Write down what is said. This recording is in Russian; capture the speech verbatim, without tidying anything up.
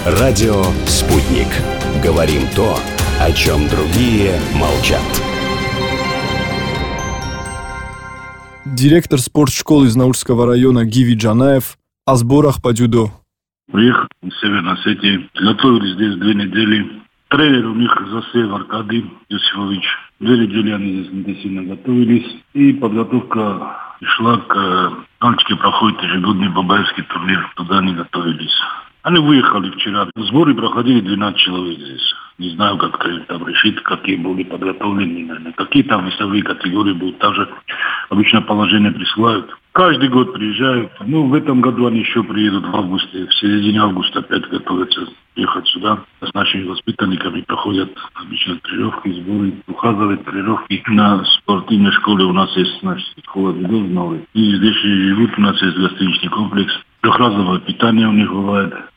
Радио «Спутник». Говорим то, о чем другие молчат. Директор спортшколы из Наурского района Гиви Джанаев о сборах по дзюдо. Приехал из Северной Осетии. Готовились здесь две недели. Тренер у них Засеев Аркадий Юсифович. Две недели они здесь интенсивно готовились. И подготовка шла к... Мальчики проходят ежегодный бабаевский турнир. Туда они готовились. Они выехали вчера. Сборы проходили двенадцать человек здесь. Не знаю, как там решить, какие были подготовлены, наверное. Какие там весовые категории будут. Также обычно положение присылают. Каждый год приезжают. Ну, в этом году они еще приедут в августе. В середине августа опять готовятся ехать сюда. С нашими воспитанниками проходят обычно тренировки, сборы. Ухаживают тренировки. На спортивной школе у нас есть, значит, школа дзюдо новая. И здесь живут, у нас есть гостиничный комплекс. Трехразовое питание у них бывает.